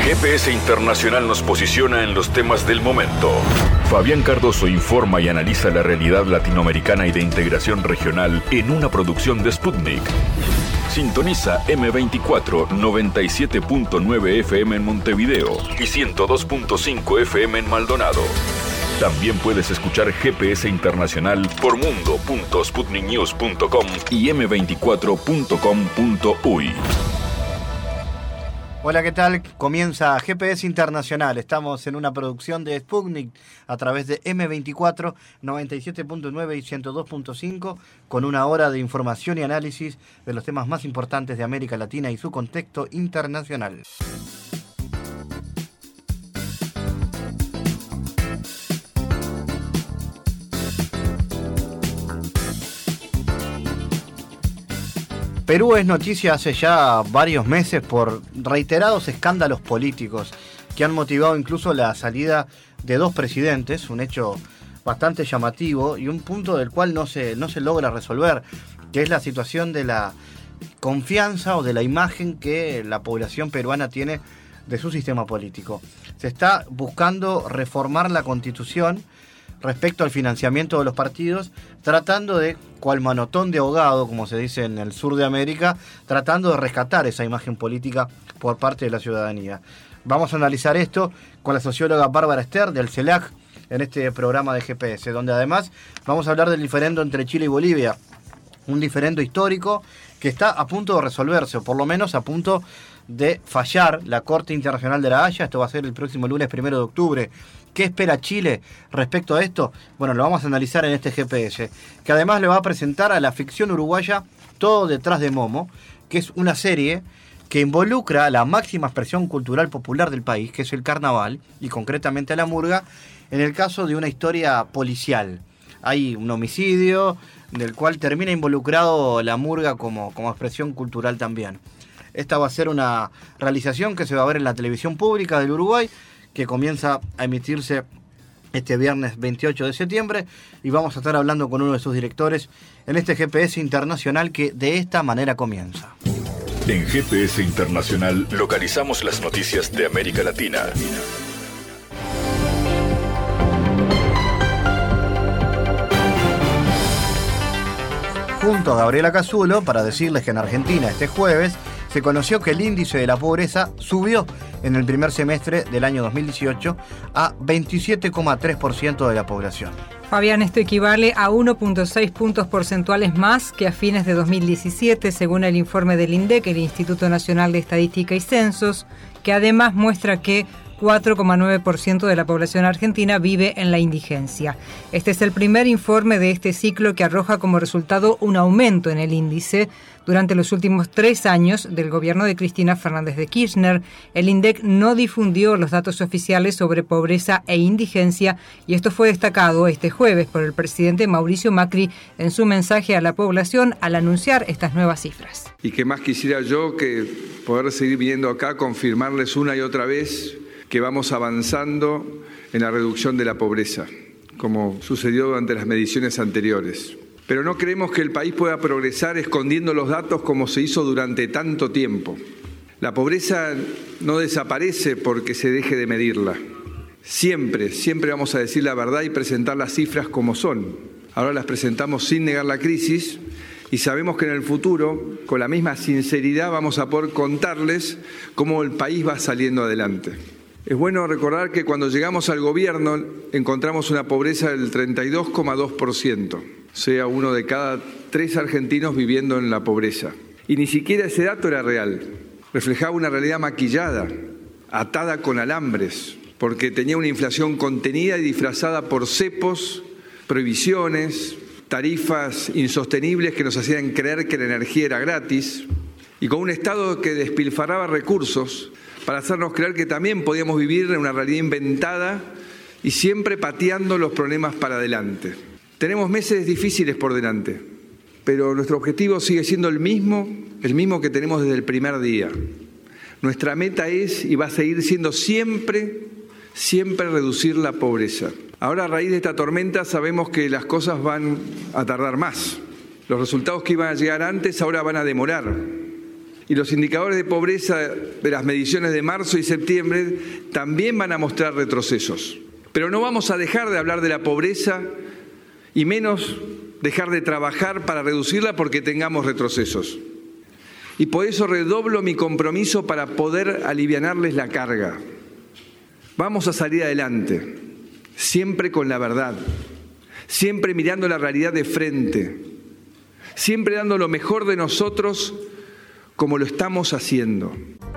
GPS Internacional nos posiciona en los temas del momento. Fabián Cardoso informa y analiza la realidad latinoamericana y de integración regional en una producción de Sputnik. Sintoniza M24 97.9 FM en Montevideo y 102.5 FM en Maldonado. También puedes escuchar GPS Internacional por mundo.sputniknews.com y m24.com.uy. Hola, ¿qué tal? Comienza GPS Internacional. Estamos en una producción de Sputnik a través de M24, 97.9 y 102.5, con una hora de información y análisis de los temas más importantes de América Latina y su contexto internacional. Perú es noticia hace ya varios meses por reiterados escándalos políticos que han motivado incluso la salida de dos presidentes, un hecho bastante llamativo y un punto del cual no se logra resolver, que es la situación de la confianza o de la imagen que la población peruana tiene de su sistema político. Se está buscando reformar la Constitución respecto al financiamiento de los partidos, tratando de, cual manotón de ahogado, como se dice en el sur de América, tratando de rescatar esa imagen política por parte de la ciudadanía. Vamos a analizar esto con la socióloga Bárbara Ester del CELAC en este programa de GPS, donde además vamos a hablar del diferendo entre Chile y Bolivia, un diferendo histórico que está a punto de resolverse, o por lo menos a punto de fallar la Corte Internacional de La Haya. Esto va a ser el próximo lunes 1 de octubre. ¿Qué espera Chile respecto a esto? Bueno, lo vamos a analizar en este GPS, que además le va a presentar a la ficción uruguaya Todo detrás de Momo, que es una serie que involucra a la máxima expresión cultural popular del país, que es el carnaval, y concretamente a la murga, en el caso de una historia policial. Hay un homicidio del cual termina involucrado la murga como expresión cultural también. Esta va a ser una realización que se va a ver en la televisión pública del Uruguay, que comienza a emitirse este viernes 28 de septiembre, y vamos a estar hablando con uno de sus directores en este GPS Internacional que de esta manera comienza. En GPS Internacional localizamos las noticias de América Latina. Junto a Gabriela Casulo para decirles que en Argentina este jueves se conoció que el índice de la pobreza subió en el primer semestre del año 2018 a 27,3% de la población. Fabián, esto equivale a 1,6 puntos porcentuales más que a fines de 2017, según el informe del INDEC, el Instituto Nacional de Estadística y Censos, que además muestra que 4,9% de la población argentina vive en la indigencia. Este es el primer informe de este ciclo que arroja como resultado un aumento en el índice. Durante los últimos 3 años del gobierno de Cristina Fernández de Kirchner, el INDEC no difundió los datos oficiales sobre pobreza e indigencia, y esto fue destacado este jueves por el presidente Mauricio Macri en su mensaje a la población al anunciar estas nuevas cifras. Y que más quisiera yo que poder seguir viniendo acá a confirmarles una y otra vez que vamos avanzando en la reducción de la pobreza, como sucedió durante las mediciones anteriores. Pero no creemos que el país pueda progresar escondiendo los datos como se hizo durante tanto tiempo. La pobreza no desaparece porque se deje de medirla. Siempre vamos a decir la verdad y presentar las cifras como son. Ahora las presentamos sin negar la crisis y sabemos que en el futuro, con la misma sinceridad, vamos a poder contarles cómo el país va saliendo adelante. Es bueno recordar que cuando llegamos al gobierno encontramos una pobreza del 32,2%, o sea, 1 de cada 3 argentinos viviendo en la pobreza. Y ni siquiera ese dato era real, reflejaba una realidad maquillada, atada con alambres, porque tenía una inflación contenida y disfrazada por cepos, prohibiciones, tarifas insostenibles que nos hacían creer que la energía era gratis, y con un Estado que despilfarraba recursos para hacernos creer que también podíamos vivir en una realidad inventada y siempre pateando los problemas para adelante. Tenemos meses difíciles por delante, pero nuestro objetivo sigue siendo el mismo que tenemos desde el primer día. Nuestra meta es y va a seguir siendo siempre reducir la pobreza. Ahora, a raíz de esta tormenta, sabemos que las cosas van a tardar más. Los resultados que iban a llegar antes ahora van a demorar. Y los indicadores de pobreza de las mediciones de marzo y septiembre también van a mostrar retrocesos. Pero no vamos a dejar de hablar de la pobreza y menos dejar de trabajar para reducirla porque tengamos retrocesos. Y por eso redoblo mi compromiso para poder alivianarles la carga. Vamos a salir adelante, siempre con la verdad, siempre mirando la realidad de frente, siempre dando lo mejor de nosotros como lo estamos haciendo.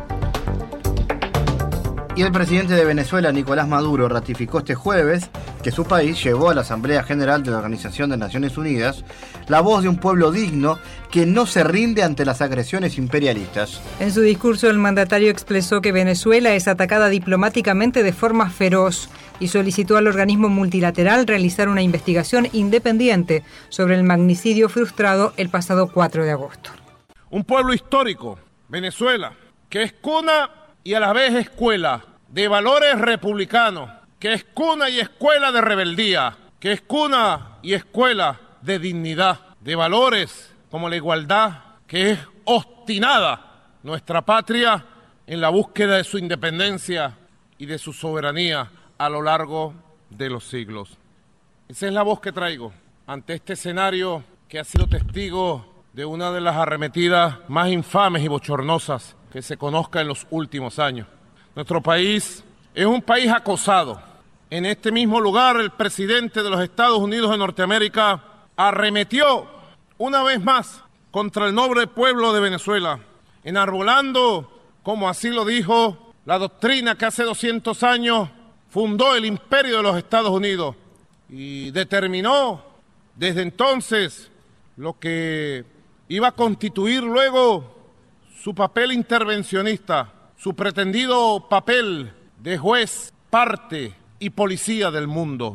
Y el presidente de Venezuela, Nicolás Maduro, ratificó este jueves que su país llevó a la Asamblea General de la Organización de Naciones Unidas la voz de un pueblo digno que no se rinde ante las agresiones imperialistas. En su discurso, el mandatario expresó que Venezuela es atacada diplomáticamente de forma feroz y solicitó al organismo multilateral realizar una investigación independiente sobre el magnicidio frustrado el pasado 4 de agosto. Un pueblo histórico, Venezuela, que es cuna y a la vez escuela de valores republicanos, que es cuna y escuela de rebeldía, que es cuna y escuela de dignidad, de valores como la igualdad, que es obstinada nuestra patria en la búsqueda de su independencia y de su soberanía a lo largo de los siglos. Esa es la voz que traigo ante este escenario que ha sido testigo de una de las arremetidas más infames y bochornosas que se conozca en los últimos años. Nuestro país es un país acosado. En este mismo lugar, el presidente de los Estados Unidos de Norteamérica arremetió una vez más contra el noble pueblo de Venezuela, enarbolando, como así lo dijo, la doctrina que hace 200 años fundó el imperio de los Estados Unidos y determinó desde entonces lo que iba a constituir luego su papel intervencionista, su pretendido papel de juez, parte y policía del mundo.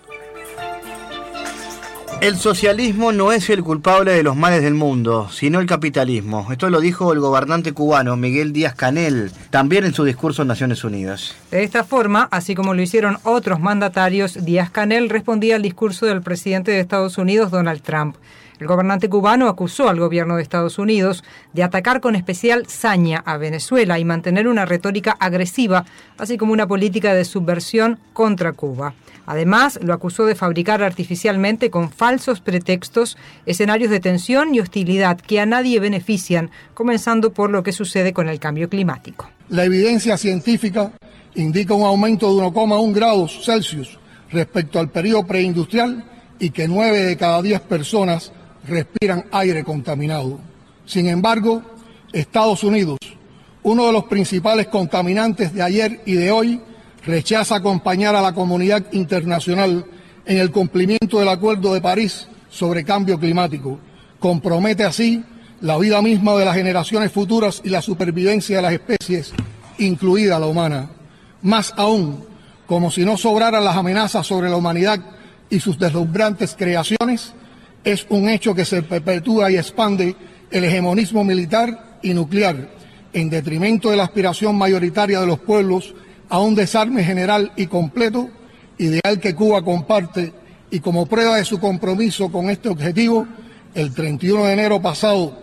El socialismo no es el culpable de los males del mundo, sino el capitalismo. Esto lo dijo el gobernante cubano Miguel Díaz-Canel, también en su discurso en Naciones Unidas. De esta forma, así como lo hicieron otros mandatarios, Díaz-Canel respondía al discurso del presidente de Estados Unidos, Donald Trump. El gobernante cubano acusó al gobierno de Estados Unidos de atacar con especial saña a Venezuela y mantener una retórica agresiva, así como una política de subversión contra Cuba. Además, lo acusó de fabricar artificialmente con falsos pretextos escenarios de tensión y hostilidad que a nadie benefician, comenzando por lo que sucede con el cambio climático. La evidencia científica indica un aumento de 1,1 grados Celsius respecto al periodo preindustrial y que 9 de cada 10 personas respiran aire contaminado. Sin embargo, Estados Unidos, uno de los principales contaminantes de ayer y de hoy, rechaza acompañar a la comunidad internacional en el cumplimiento del Acuerdo de París sobre cambio climático. Compromete así la vida misma de las generaciones futuras y la supervivencia de las especies, incluida la humana. Más aún, como si no sobraran las amenazas sobre la humanidad y sus deslumbrantes creaciones, es un hecho que se perpetúa y expande el hegemonismo militar y nuclear, en detrimento de la aspiración mayoritaria de los pueblos a un desarme general y completo, ideal que Cuba comparte, y como prueba de su compromiso con este objetivo, el 31 de enero pasado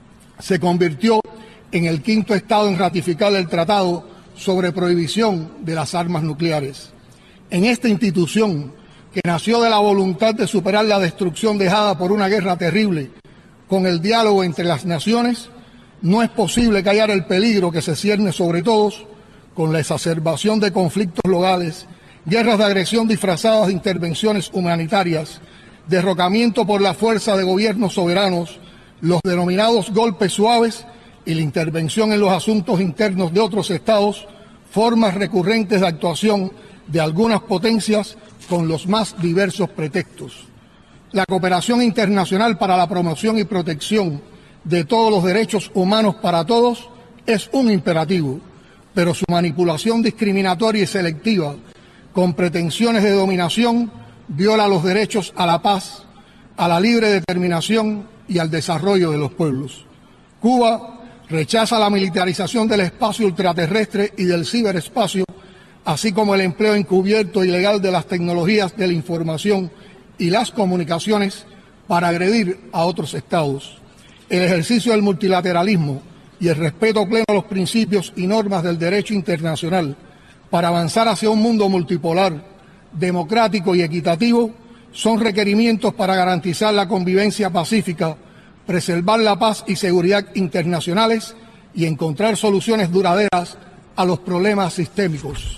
se convirtió en el 5º Estado en ratificar el Tratado sobre Prohibición de las Armas Nucleares. En esta institución, que nació de la voluntad de superar la destrucción dejada por una guerra terrible, con el diálogo entre las naciones, no es posible callar el peligro que se cierne sobre todos con la exacerbación de conflictos locales, guerras de agresión disfrazadas de intervenciones humanitarias, derrocamiento por la fuerza de gobiernos soberanos, los denominados golpes suaves y la intervención en los asuntos internos de otros estados, formas recurrentes de actuación de algunas potencias con los más diversos pretextos. La cooperación internacional para la promoción y protección de todos los derechos humanos para todos es un imperativo, pero su manipulación discriminatoria y selectiva con pretensiones de dominación viola los derechos a la paz, a la libre determinación y al desarrollo de los pueblos. Cuba rechaza la militarización del espacio ultraterrestre y del ciberespacio, así como el empleo encubierto e ilegal de las tecnologías de la información y las comunicaciones para agredir a otros estados. El ejercicio del multilateralismo, y el respeto pleno a los principios y normas del derecho internacional para avanzar hacia un mundo multipolar, democrático y equitativo son requerimientos para garantizar la convivencia pacífica, preservar la paz y seguridad internacionales y encontrar soluciones duraderas a los problemas sistémicos.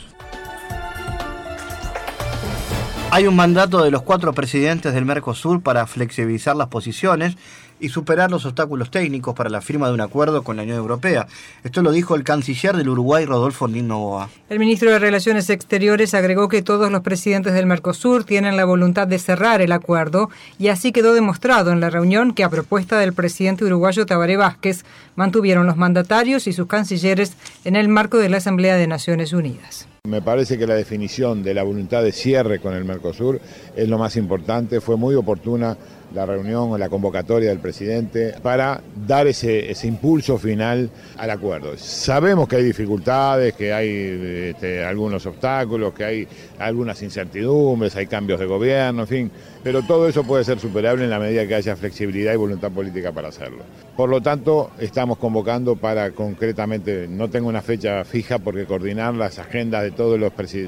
Hay un mandato de los 4 presidentes del Mercosur para flexibilizar las posiciones y superar los obstáculos técnicos para la firma de un acuerdo con la Unión Europea. Esto lo dijo el canciller del Uruguay, Rodolfo Noboa. El ministro de Relaciones Exteriores agregó que todos los presidentes del Mercosur tienen la voluntad de cerrar el acuerdo y así quedó demostrado en la reunión que a propuesta del presidente uruguayo Tabaré Vázquez mantuvieron los mandatarios y sus cancilleres en el marco de la Asamblea de Naciones Unidas. Me parece que la definición de la voluntad de cierre con el Mercosur es lo más importante. Fue muy oportuna la reunión o la convocatoria del presidente para dar ese impulso final al acuerdo. Sabemos que hay dificultades, que hay algunos obstáculos, que hay algunas incertidumbres, hay cambios de gobierno, en fin, pero todo eso puede ser superable en la medida que haya flexibilidad y voluntad política para hacerlo. Por lo tanto, estamos convocando para concretamente, no tengo una fecha fija porque coordinar las agendas de todos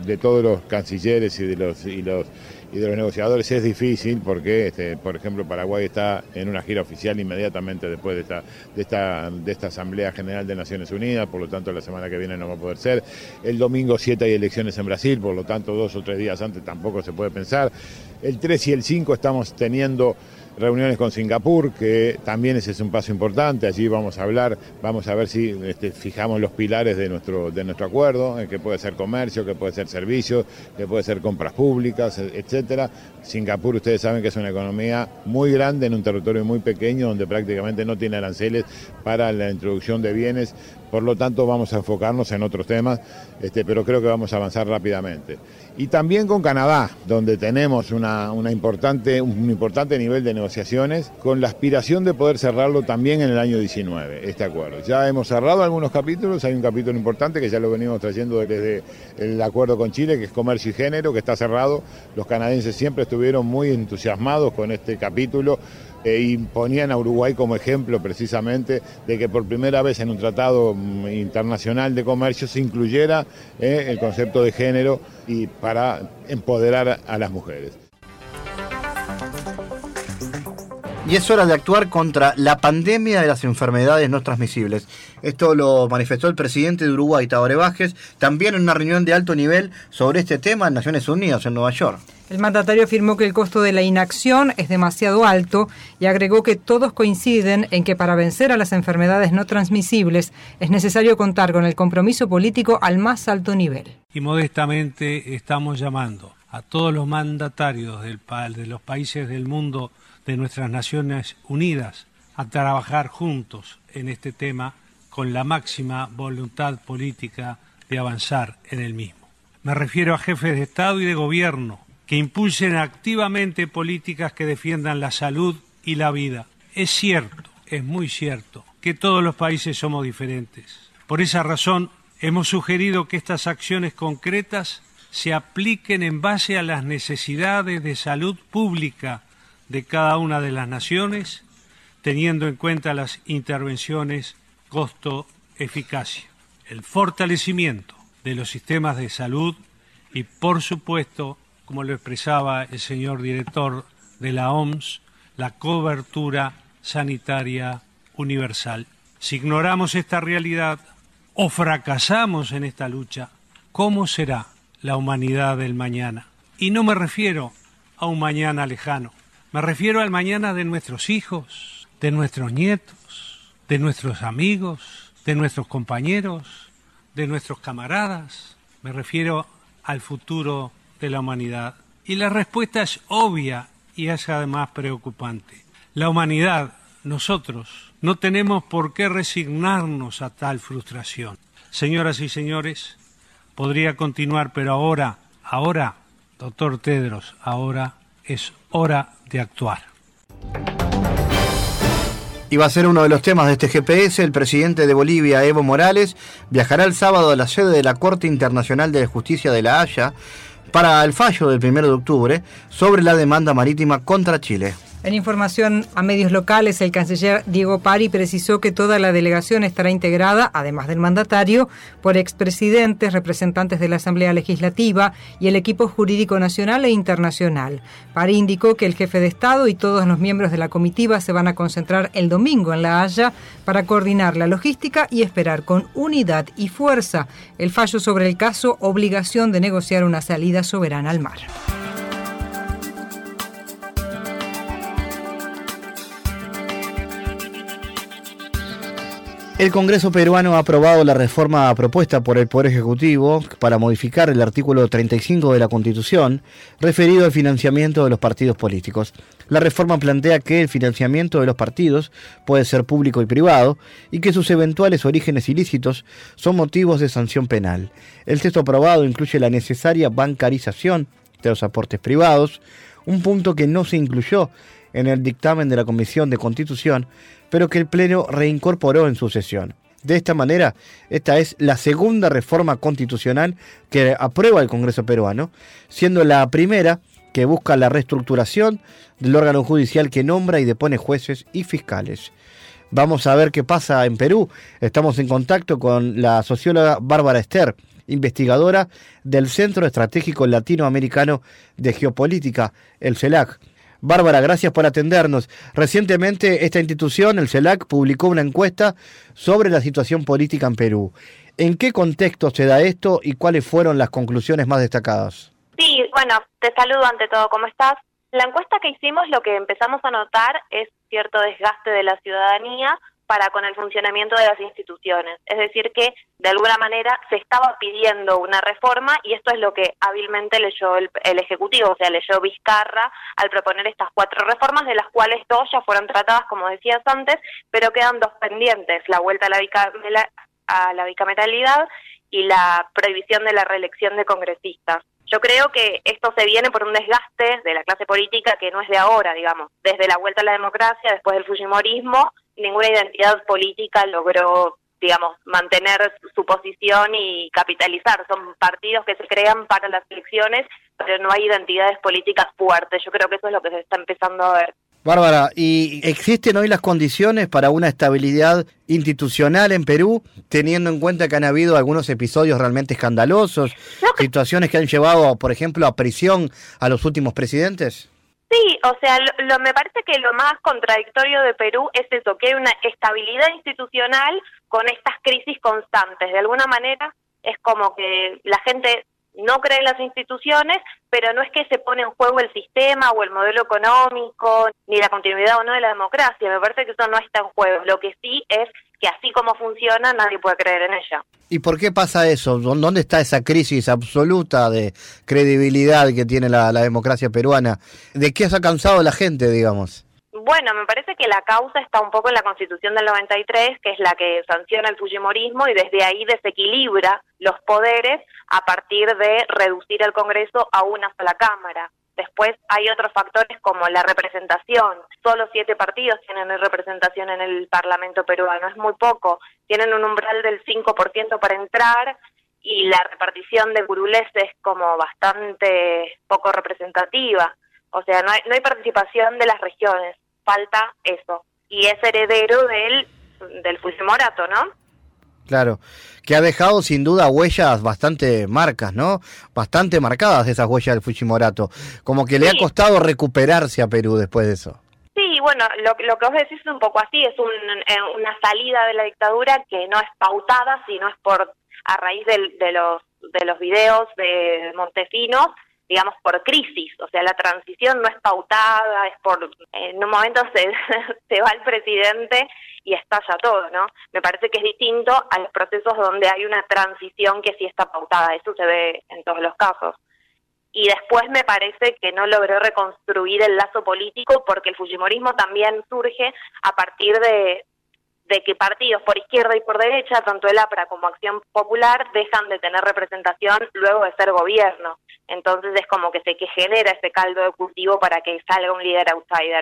los cancilleres y de los negociadores es difícil porque, por ejemplo, Paraguay está en una gira oficial inmediatamente después de esta Asamblea General de Naciones Unidas, por lo tanto la semana que viene no va a poder ser. El domingo 7 hay elecciones en Brasil, por lo tanto 2 o 3 días antes tampoco se puede pensar. El 3 y el 5 estamos teniendo reuniones con Singapur, que también ese es un paso importante. Allí vamos a ver si fijamos los pilares de nuestro acuerdo, que puede ser comercio, que puede ser servicios, que puede ser compras públicas, etcétera. Singapur, ustedes saben que es una economía muy grande en un territorio muy pequeño, donde prácticamente no tiene aranceles para la introducción de bienes. Por lo tanto, vamos a enfocarnos en otros temas, pero creo que vamos a avanzar rápidamente. Y también con Canadá, donde tenemos un importante nivel de negociaciones, con la aspiración de poder cerrarlo también en el año 19, este acuerdo. Ya hemos cerrado algunos capítulos, hay un capítulo importante que ya lo venimos trayendo desde el acuerdo con Chile, que es comercio y género, que está cerrado. Los canadienses siempre estuvieron muy entusiasmados con este capítulo, y ponían a Uruguay como ejemplo precisamente de que por primera vez en un tratado internacional de comercio se incluyera el concepto de género y para empoderar a las mujeres. Y es hora de actuar contra la pandemia de las enfermedades no transmisibles. Esto lo manifestó el presidente de Uruguay, Tabaré Vázquez, también en una reunión de alto nivel sobre este tema en Naciones Unidas, en Nueva York. El mandatario afirmó que el costo de la inacción es demasiado alto y agregó que todos coinciden en que para vencer a las enfermedades no transmisibles es necesario contar con el compromiso político al más alto nivel. Y modestamente estamos llamando a todos los mandatarios de los países del mundo, de nuestras Naciones Unidas, a trabajar juntos en este tema con la máxima voluntad política de avanzar en el mismo. Me refiero a jefes de Estado y de Gobierno que impulsen activamente políticas que defiendan la salud y la vida. Es cierto, es muy cierto, que todos los países somos diferentes. Por esa razón, hemos sugerido que estas acciones concretas se apliquen en base a las necesidades de salud pública de cada una de las naciones, teniendo en cuenta las intervenciones costo-eficacia, el fortalecimiento de los sistemas de salud y, por supuesto, como lo expresaba el señor director de la OMS, la cobertura sanitaria universal. Si ignoramos esta realidad o fracasamos en esta lucha, ¿cómo será la humanidad del mañana? Y no me refiero a un mañana lejano, me refiero al mañana de nuestros hijos, de nuestros nietos, de nuestros amigos, de nuestros compañeros, de nuestros camaradas. Me refiero al futuro de la humanidad. Y la respuesta es obvia y es además preocupante. La humanidad, nosotros, no tenemos por qué resignarnos a tal frustración. Señoras y señores, podría continuar, pero ahora, doctor Tedros, ahora es hora de actuar. Y va a ser uno de los temas de este GPS. El presidente de Bolivia, Evo Morales, viajará el sábado a la sede de la Corte Internacional de Justicia de La Haya para el fallo del 1 de octubre sobre la demanda marítima contra Chile. En información a medios locales, el canciller Diego Pari precisó que toda la delegación estará integrada, además del mandatario, por expresidentes, representantes de la Asamblea Legislativa y el equipo jurídico nacional e internacional. Pari indicó que el jefe de Estado y todos los miembros de la comitiva se van a concentrar el domingo en La Haya para coordinar la logística y esperar con unidad y fuerza el fallo sobre el caso obligación de negociar una salida soberana al mar. El Congreso peruano ha aprobado la reforma propuesta por el Poder Ejecutivo para modificar el artículo 35 de la Constitución referido al financiamiento de los partidos políticos. La reforma plantea que el financiamiento de los partidos puede ser público y privado y que sus eventuales orígenes ilícitos son motivos de sanción penal. El texto aprobado incluye la necesaria bancarización de los aportes privados, un punto que no se incluyó en el dictamen de la Comisión de Constitución, pero que el Pleno reincorporó en su sesión. De esta manera, esta es la segunda reforma constitucional que aprueba el Congreso peruano, siendo la primera que busca la reestructuración del órgano judicial que nombra y depone jueces y fiscales. Vamos a ver qué pasa en Perú. Estamos en contacto con la socióloga Bárbara Ester, investigadora del Centro Estratégico Latinoamericano de Geopolítica, el CELAC. Bárbara, gracias por atendernos. Recientemente esta institución, el CELAC, publicó una encuesta sobre la situación política en Perú. ¿En qué contexto se da esto y cuáles fueron las conclusiones más destacadas? Sí, bueno, te saludo ante todo, ¿cómo estás? La encuesta que hicimos, lo que empezamos a notar es cierto desgaste de la ciudadanía para con el funcionamiento de las instituciones. Es decir, que de alguna manera se estaba pidiendo una reforma y esto es lo que hábilmente leyó el Ejecutivo, o sea, leyó Vizcarra al proponer estas 4 reformas, de las cuales 2 ya fueron tratadas, como decías antes, pero quedan 2 pendientes, la vuelta a la bicameralidad y la prohibición de la reelección de congresistas. Yo creo que esto se viene por un desgaste de la clase política que no es de ahora, digamos. Desde la vuelta a la democracia, después del fujimorismo, ninguna identidad política logró, digamos, mantener su posición y capitalizar. Son partidos que se crean para las elecciones, pero no hay identidades políticas fuertes. Yo creo que eso es lo que se está empezando a ver. Bárbara, ¿y existen hoy las condiciones para una estabilidad institucional en Perú, teniendo en cuenta que han habido algunos episodios realmente escandalosos, situaciones que han llevado, por ejemplo, a prisión a los últimos presidentes? Sí, o sea, me parece que lo más contradictorio de Perú es eso, que hay una estabilidad institucional con estas crisis constantes. De alguna manera es como que la gente no cree en las instituciones, pero no es que se pone en juego el sistema o el modelo económico, ni la continuidad o no de la democracia. Me parece que eso no está en juego. Lo que sí es que así como funciona, nadie puede creer en ella. ¿Y por qué pasa eso? ¿Dónde está esa crisis absoluta de credibilidad que tiene la democracia peruana? ¿De qué se ha cansado la gente, digamos? Bueno, me parece que la causa está un poco en la Constitución del 93, que es la que sanciona el fujimorismo y desde ahí desequilibra los poderes a partir de reducir el Congreso a una sola Cámara. Después hay otros factores como la representación. Solo 7 partidos tienen representación en el Parlamento peruano, es muy poco. Tienen un umbral del 5% para entrar y la repartición de curules es como bastante poco representativa. O sea, no hay participación de las regiones, falta eso. Y es heredero del fujimorato, ¿no? Claro, que ha dejado sin duda huellas bastante marcas, ¿no? Bastante marcadas esas huellas del fujimorato. Como que le ha costado recuperarse a Perú después de eso. Sí, bueno, lo que vos decís es un poco así, es una salida de la dictadura que no es pautada, sino es a raíz de los videos de Montesinos, digamos, por crisis. O sea, la transición no es pautada, es en un momento se va el presidente y estalla todo, ¿no? Me parece que es distinto a los procesos donde hay una transición que sí está pautada, eso se ve en todos los casos. Y después me parece que no logró reconstruir el lazo político porque el fujimorismo también surge a partir de que partidos por izquierda y por derecha, tanto el APRA como Acción Popular, dejan de tener representación luego de ser gobierno. Entonces es como que genera ese caldo de cultivo para que salga un líder outsider.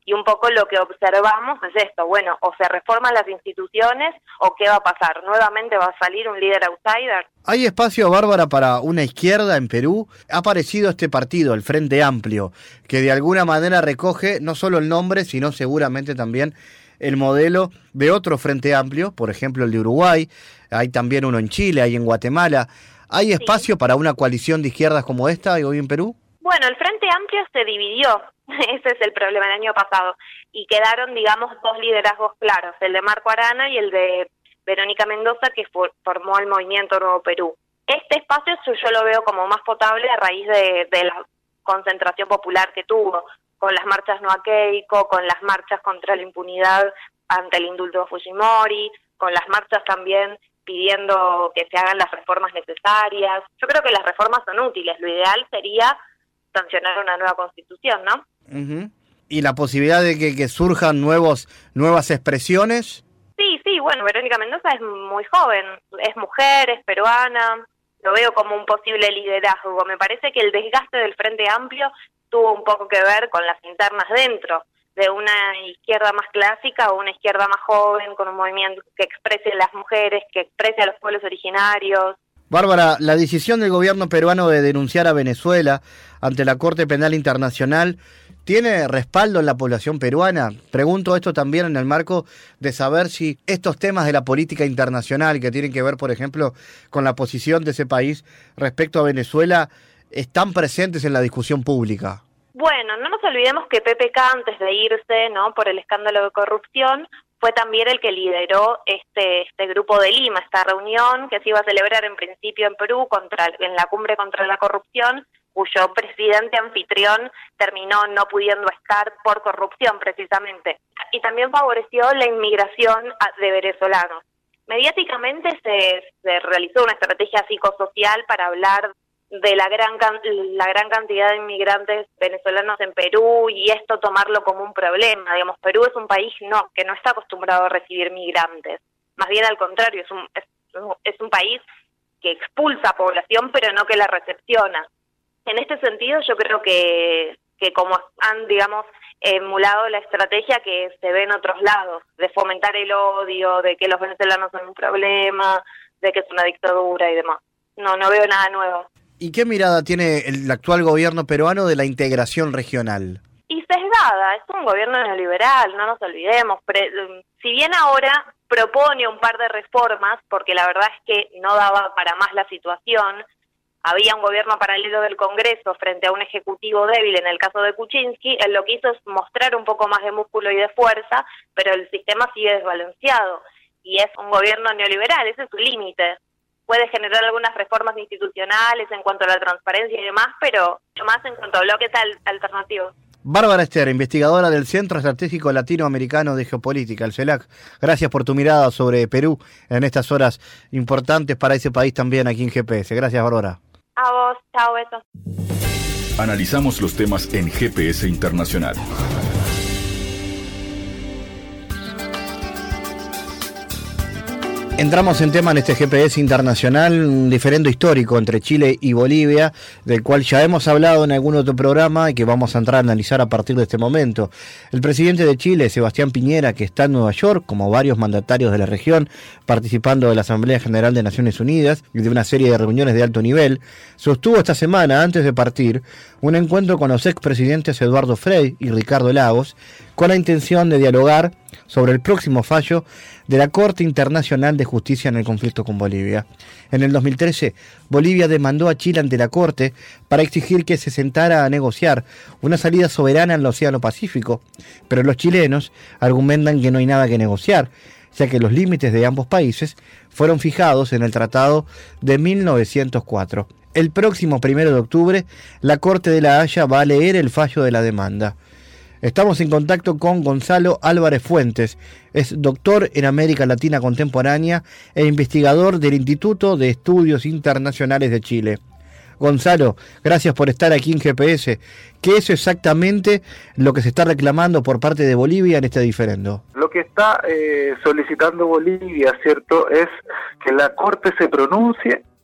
Y un poco lo que observamos es esto, bueno, o se reforman las instituciones o ¿qué va a pasar? ¿Nuevamente va a salir un líder outsider? ¿Hay espacio, Bárbara, para una izquierda en Perú? Ha aparecido este partido, el Frente Amplio, que de alguna manera recoge no solo el nombre, sino seguramente también el modelo de otro Frente Amplio, por ejemplo el de Uruguay, hay también uno en Chile, hay en Guatemala. ¿Hay espacio para una coalición de izquierdas como esta hoy en Perú? Bueno, el Frente Amplio se dividió, ese es el problema del año pasado, y quedaron, digamos, dos liderazgos claros, el de Marco Arana y el de Verónica Mendoza, que formó el Movimiento Nuevo Perú. Este espacio yo lo veo como más potable a raíz de la concentración popular que tuvo, con las marchas no a Keiko, con las marchas contra la impunidad ante el indulto de Fujimori, con las marchas también pidiendo que se hagan las reformas necesarias. Yo creo que las reformas son útiles, lo ideal sería sancionar una nueva constitución, ¿no? Uh-huh. ¿Y la posibilidad de que surjan nuevas expresiones? Sí, bueno, Verónica Mendoza es muy joven, es mujer, es peruana, lo veo como un posible liderazgo. Me parece que el desgaste del Frente Amplio tuvo un poco que ver con las internas dentro, de una izquierda más clásica o una izquierda más joven, con un movimiento que exprese a las mujeres, que exprese a los pueblos originarios. Bárbara, la decisión del gobierno peruano de denunciar a Venezuela ante la Corte Penal Internacional ¿tiene respaldo en la población peruana? Pregunto esto también en el marco de saber si estos temas de la política internacional que tienen que ver, por ejemplo, con la posición de ese país respecto a Venezuela, están presentes en la discusión pública. Bueno, no nos olvidemos que PPK, antes de irse, ¿no?, por el escándalo de corrupción, fue también el que lideró este grupo de Lima, esta reunión que se iba a celebrar en principio en Perú en la cumbre contra la corrupción, cuyo presidente anfitrión terminó no pudiendo estar por corrupción precisamente. Y también favoreció la inmigración de venezolanos. Mediáticamente se realizó una estrategia psicosocial para hablar de la gran cantidad de inmigrantes venezolanos en Perú y esto tomarlo como un problema. Digamos, Perú es un país que no está acostumbrado a recibir migrantes. Más bien al contrario, es un país que expulsa población pero no que la recepciona. En este sentido yo creo que como han, digamos, emulado la estrategia que se ve en otros lados, de fomentar el odio, de que los venezolanos son un problema, de que es una dictadura y demás. No veo nada nuevo. ¿Y qué mirada tiene el actual gobierno peruano de la integración regional? Y sesgada, es un gobierno neoliberal, no nos olvidemos. Si bien ahora propone un par de reformas, porque la verdad es que no daba para más la situación, había un gobierno paralelo del Congreso frente a un ejecutivo débil en el caso de Kuczynski, él lo que hizo es mostrar un poco más de músculo y de fuerza, pero el sistema sigue desbalanceado. Y es un gobierno neoliberal, ese es su límite. Puede generar algunas reformas institucionales en cuanto a la transparencia y demás, pero más en cuanto a bloques alternativos. Bárbara Ester, investigadora del Centro Estratégico Latinoamericano de Geopolítica, el CELAC. Gracias por tu mirada sobre Perú en estas horas importantes para ese país también aquí en GPS. Gracias, Bárbara. A vos, chao, besos. Analizamos los temas en GPS Internacional. Entramos en tema en este GPS internacional, un diferendo histórico entre Chile y Bolivia, del cual ya hemos hablado en algún otro programa y que vamos a entrar a analizar a partir de este momento. El presidente de Chile, Sebastián Piñera, que está en Nueva York, como varios mandatarios de la región, participando de la Asamblea General de Naciones Unidas y de una serie de reuniones de alto nivel, sostuvo esta semana, antes de partir, un encuentro con los expresidentes Eduardo Frei y Ricardo Lagos, con la intención de dialogar sobre el próximo fallo de la Corte Internacional de Justicia en el conflicto con Bolivia. En el 2013, Bolivia demandó a Chile ante la Corte para exigir que se sentara a negociar una salida soberana al Océano Pacífico, pero los chilenos argumentan que no hay nada que negociar, ya que los límites de ambos países fueron fijados en el Tratado de 1904. El próximo 1 de octubre, la Corte de La Haya va a leer el fallo de la demanda. Estamos en contacto con Gonzalo Álvarez Fuentes, es doctor en América Latina Contemporánea e investigador del Instituto de Estudios Internacionales de Chile. Gonzalo, gracias por estar aquí en GPS. ¿Qué es exactamente lo que se está reclamando por parte de Bolivia en este diferendo? Lo que está solicitando Bolivia, ¿cierto?, es que la Corte se pronuncie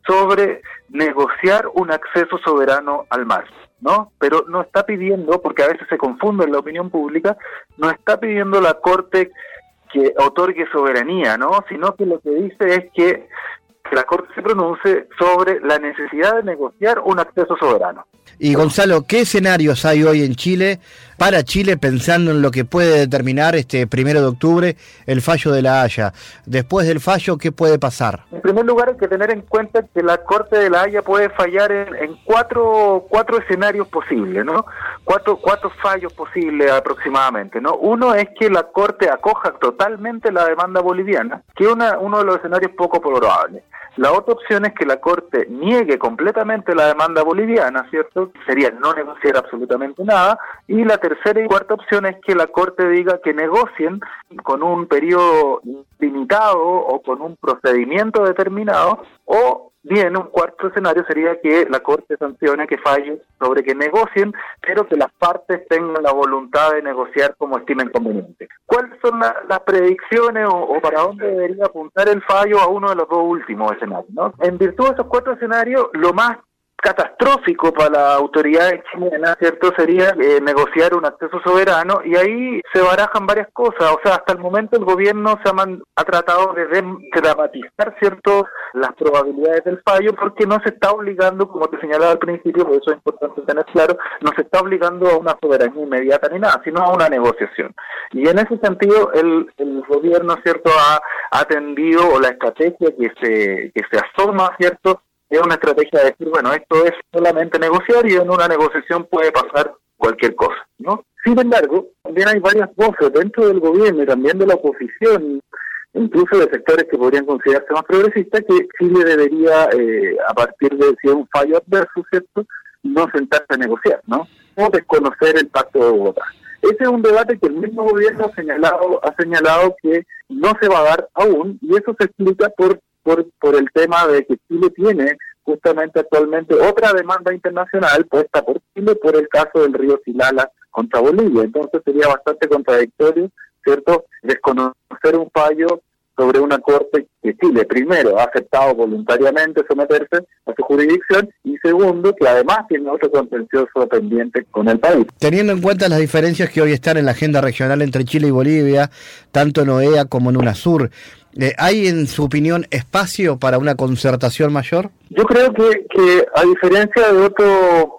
sobre negociar un acceso soberano al mar, ¿no? Pero no está pidiendo, porque a veces se confunde en la opinión pública, no está pidiendo la Corte que otorgue soberanía, ¿no? Sino que lo que dice es que la Corte se pronuncie sobre la necesidad de negociar un acceso soberano. Y Gonzalo, ¿qué escenarios hay hoy en Chile, para Chile, pensando en lo que puede determinar este 1 de octubre el fallo de La Haya? Después del fallo, ¿qué puede pasar? En primer lugar, hay que tener en cuenta que la Corte de La Haya puede fallar en cuatro escenarios posibles, ¿no? Cuatro fallos posibles aproximadamente, ¿no? Uno es que la Corte acoja totalmente la demanda boliviana, que es uno de los escenarios poco probables. La otra opción es que la Corte niegue completamente la demanda boliviana, ¿cierto? Sería no negociar absolutamente nada. Y la tercera y cuarta opción es que la Corte diga que negocien con un periodo limitado o con un procedimiento determinado, o bien, un cuarto escenario sería que la Corte sancione, que falle sobre que negocien, pero que las partes tengan la voluntad de negociar como estimen conveniente. ¿Cuáles son las predicciones o para dónde debería apuntar el fallo a uno de los dos últimos escenarios, ¿no? En virtud de esos cuatro escenarios, lo más catastrófico para las autoridades chilenas, ¿cierto?, sería negociar un acceso soberano, y ahí se barajan varias cosas. O sea, hasta el momento el gobierno ha tratado de dramatizar, ¿cierto?, las probabilidades del fallo, porque no se está obligando, como te señalaba al principio, por eso es importante tener claro, no se está obligando a una soberanía inmediata ni nada, sino a una negociación. Y en ese sentido el gobierno, ¿cierto?, ha atendido, o la estrategia que se asoma, ¿cierto?, es una estrategia de decir, bueno, esto es solamente negociar y en una negociación puede pasar cualquier cosa, ¿no? Sin embargo, también hay varias voces dentro del gobierno y también de la oposición, incluso de sectores que podrían considerarse más progresistas, que Chile debería, a partir de si es un fallo adverso, ¿cierto?, no sentarse a negociar, ¿no? O desconocer el Pacto de Bogotá. Ese es un debate que el mismo gobierno ha señalado que no se va a dar aún, y eso se explica por el tema de que Chile tiene justamente actualmente otra demanda internacional puesta por Chile por el caso del río Silala contra Bolivia. Entonces sería bastante contradictorio, ¿cierto?, desconocer un fallo sobre una corte que Chile, primero, ha aceptado voluntariamente someterse a su jurisdicción, y segundo, que además tiene otro contencioso pendiente con el país. Teniendo en cuenta las diferencias que hoy están en la agenda regional entre Chile y Bolivia, tanto en OEA como en UNASUR, ¿hay, en su opinión, espacio para una concertación mayor? Yo creo que a diferencia de otro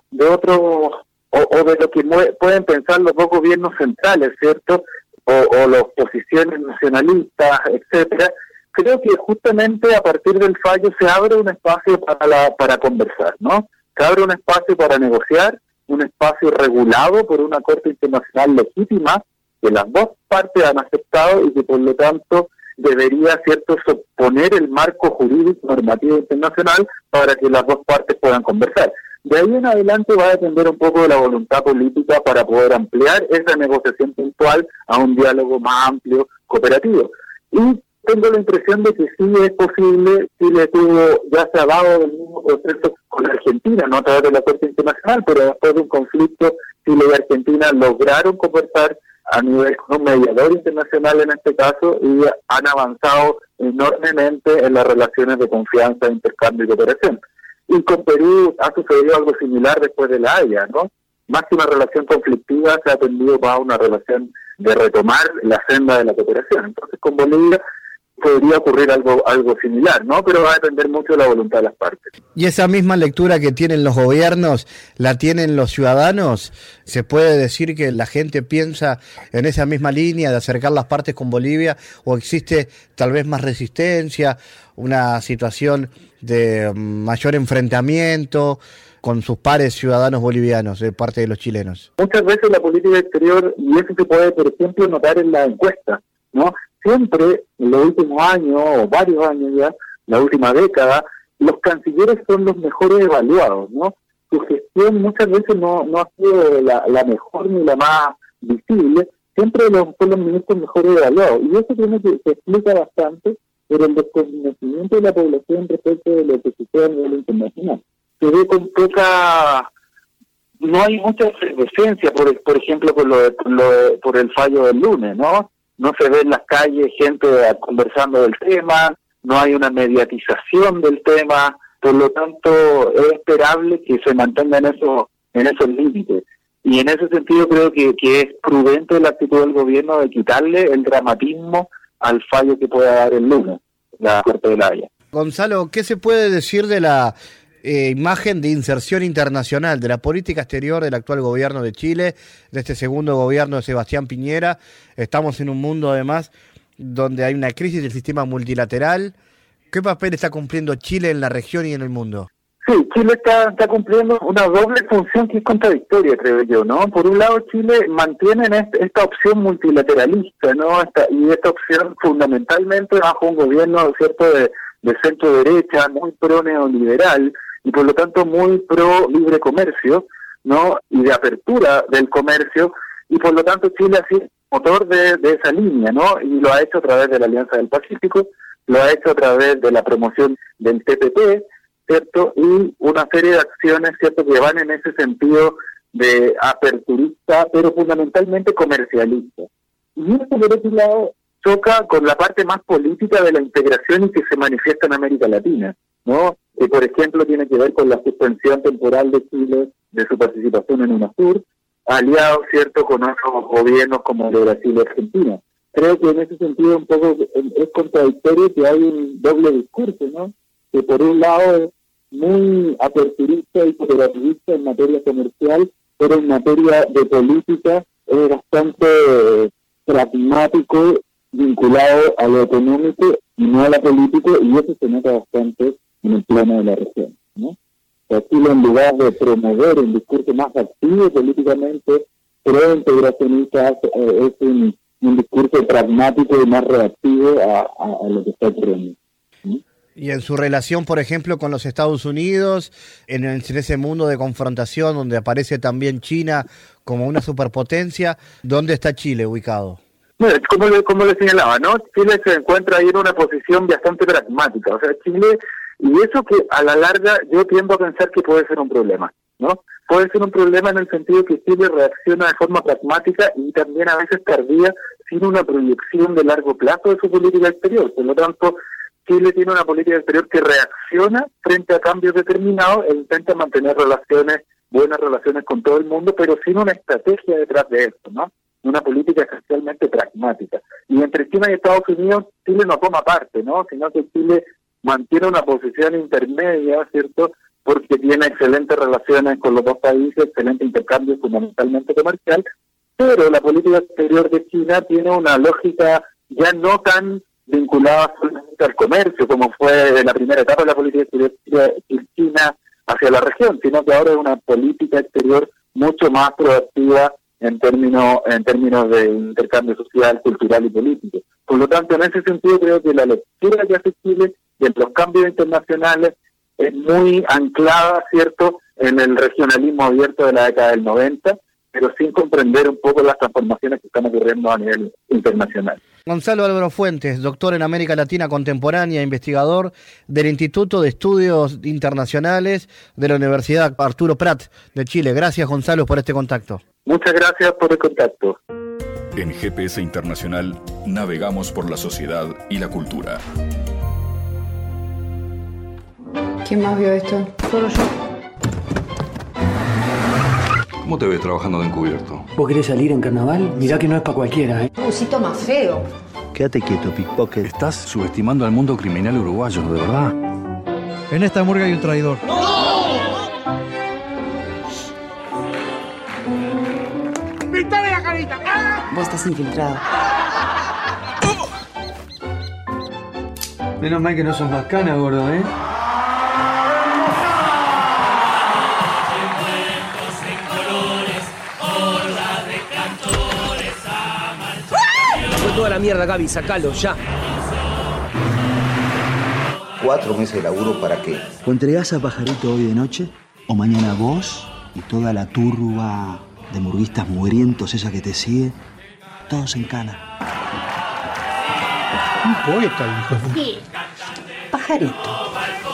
o de lo que pueden pensar los dos gobiernos centrales, ¿cierto?, o las posiciones nacionalistas, etcétera, creo que justamente a partir del fallo se abre un espacio para conversar, ¿no? Se abre un espacio para negociar, un espacio regulado por una Corte Internacional legítima que las dos partes han aceptado y que por lo tanto debería, ¿cierto?, poner el marco jurídico normativo internacional para que las dos partes puedan conversar. De ahí en adelante va a depender un poco de la voluntad política para poder ampliar esa negociación puntual a un diálogo más amplio, cooperativo. Y tengo la impresión de que sí es posible. Chile ya se ha dado el mismo proceso con Argentina, no a través de la Corte Internacional, pero después de un conflicto, Chile y Argentina lograron conversar a nivel con un mediador internacional en este caso, y han avanzado enormemente en las relaciones de confianza, intercambio y cooperación. Y con Perú ha sucedido algo similar después de La Haya, ¿no? Más que una relación conflictiva, se ha tendido más a una relación de retomar la senda de la cooperación. Entonces, con Bolivia podría ocurrir algo similar, ¿no? Pero va a depender mucho de la voluntad de las partes. ¿Y esa misma lectura que tienen los gobiernos, la tienen los ciudadanos? ¿Se puede decir que la gente piensa en esa misma línea de acercar las partes con Bolivia, o existe tal vez más resistencia, una situación de mayor enfrentamiento con sus pares ciudadanos bolivianos de parte de los chilenos? Muchas veces la política exterior, y eso se puede, por ejemplo, notar en la encuesta, ¿no? Siempre, en los últimos años, o varios años ya, la última década, los cancilleres son los mejores evaluados, ¿no? Su gestión muchas veces no ha sido la mejor ni la más visible, siempre son los ministros mejores evaluados. Y eso tiene que se explica bastante por el desconocimiento de la población respecto de lo que sucede a nivel internacional. Se ve con poca... No hay mucha efervescencia, por ejemplo, por el fallo del lunes, ¿no? No se ve en las calles gente conversando del tema, no hay una mediatización del tema, Por lo tanto, es esperable que se mantengan en esos límites. Y en ese sentido creo que es prudente la actitud del gobierno de quitarle el dramatismo al fallo que pueda dar el lunes la Corte de La Haya. Gonzalo, ¿qué se puede decir de la imagen de inserción internacional, de la política exterior del actual gobierno de Chile, de este segundo gobierno de Sebastián Piñera? Estamos en un mundo, además, donde hay una crisis del sistema multilateral. ¿Qué papel está cumpliendo Chile en la región y en el mundo? Sí, Chile está cumpliendo una doble función que es contradictoria, creo yo, ¿no? Por un lado, Chile mantiene esta opción multilateralista, ¿no? Esta opción fundamentalmente bajo un gobierno, ¿cierto?, de centro-derecha, muy pro-neoliberal y por lo tanto muy pro-libre comercio, ¿no? Y de apertura del comercio, y por lo tanto Chile ha sido motor de esa línea, ¿no? Y lo ha hecho a través de la Alianza del Pacífico, lo ha hecho a través de la promoción del TPP, ¿cierto? Y una serie de acciones, ¿cierto?, que van en ese sentido de aperturista, pero fundamentalmente comercialista. Y eso, por otro lado, choca con la parte más política de la integración y que se manifiesta en América Latina, ¿no? Que, por ejemplo, tiene que ver con la suspensión temporal de Chile de su participación en UNASUR, aliado, ¿cierto?, con otros gobiernos como el de Brasil y Argentina. Creo que en ese sentido un poco es contradictorio que hay un doble discurso, ¿no? Que por un lado es muy aperturista y cooperativista en materia comercial, pero en materia de política es bastante pragmático, vinculado a lo económico y no a lo político, y eso se nota bastante en el plano de la región, ¿no? O sea, Chile, en lugar de promover un discurso más activo políticamente, pro-integracionista, es un discurso pragmático y más reactivo a lo que está ocurriendo. Y en su relación, por ejemplo, con los Estados Unidos, en ese mundo de confrontación donde aparece también China como una superpotencia, ¿dónde está Chile ubicado? Bueno, como le señalaba, ¿no? Chile se encuentra ahí en una posición bastante pragmática. O sea, Chile, y eso que a la larga yo tiendo a pensar que puede ser un problema, ¿no? Puede ser un problema en el sentido que Chile reacciona de forma pragmática y también a veces tardía, sin una proyección de largo plazo de su política exterior. Por lo tanto, Chile tiene una política exterior que reacciona frente a cambios determinados e intenta mantener buenas relaciones con todo el mundo, pero sin una estrategia detrás de esto, ¿no? Una política esencialmente pragmática. Y entre China y Estados Unidos, Chile no toma parte, ¿no? Sino que Chile mantiene una posición intermedia, ¿cierto?, porque tiene excelentes relaciones con los dos países, excelente intercambio fundamentalmente comercial, pero la política exterior de China tiene una lógica ya no tan vinculada solamente al comercio, como fue en la primera etapa de la política exterior de China hacia la región, sino que ahora es una política exterior mucho más proactiva en términos de intercambio social, cultural y político. Por lo tanto, en ese sentido creo que la lectura que hace Chile de los cambios internacionales es muy anclada, ¿cierto?, en el regionalismo abierto de la década del 90, pero sin comprender un poco las transformaciones que están ocurriendo a nivel internacional. Gonzalo Álvaro Fuentes, doctor en América Latina Contemporánea, investigador del Instituto de Estudios Internacionales de la Universidad Arturo Prat de Chile. Gracias, Gonzalo, por este contacto. Muchas gracias por el contacto. En GPS Internacional navegamos por la sociedad y la cultura. ¿Quién más vio esto? Solo yo. ¿Cómo te ves trabajando de encubierto? ¿Vos querés salir en carnaval? Mirá que no es para cualquiera, ¿eh? Un busito más feo. Quédate quieto, pickpocket. Estás subestimando al mundo criminal uruguayo, ¿de verdad? En esta murga hay un traidor. ¡No! ¡Pintale la carita! ¡Ah! Vos estás infiltrado. Menos mal que no sos bacana, gordo, ¿eh? Toda la mierda, Gaby, sacalo, ya. 4 meses de laburo, ¿para qué? ¿O entregás a Pajarito hoy de noche? ¿O mañana vos y toda la turba de murguistas mugrientos esa que te sigue? Todos en cana. Un poeta, hijo de... Sí. Pajarito.